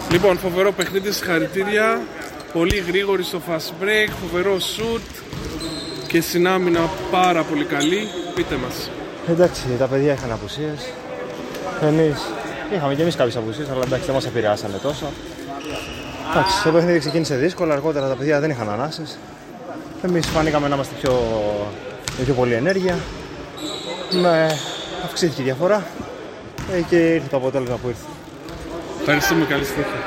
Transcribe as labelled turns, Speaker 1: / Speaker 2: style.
Speaker 1: Λοιπόν, φοβερό παιχνίδι, συγχαρητήρια. Πολύ γρήγορη στο fast break, φοβερό shoot και συνάμυνα πάρα πολύ καλή. Πείτε μας.
Speaker 2: Εντάξει, τα παιδιά είχαν απουσίες. Εμείς είχαμε και εμείς κάποιες απουσίες, αλλά εντάξει, δεν μας επηρεάσανε τόσο. Εντάξει, το παιχνίδι ξεκίνησε δύσκολα, αργότερα τα παιδιά δεν είχαν ανάσες. Εμείς φανήκαμε να είμαστε πιο πολύ ενέργεια. Αυξήθηκε η διαφορά και ήρθε το αποτέλεσμα που ήρθε.
Speaker 1: Ευχαριστούμε, καλή συνέχεια.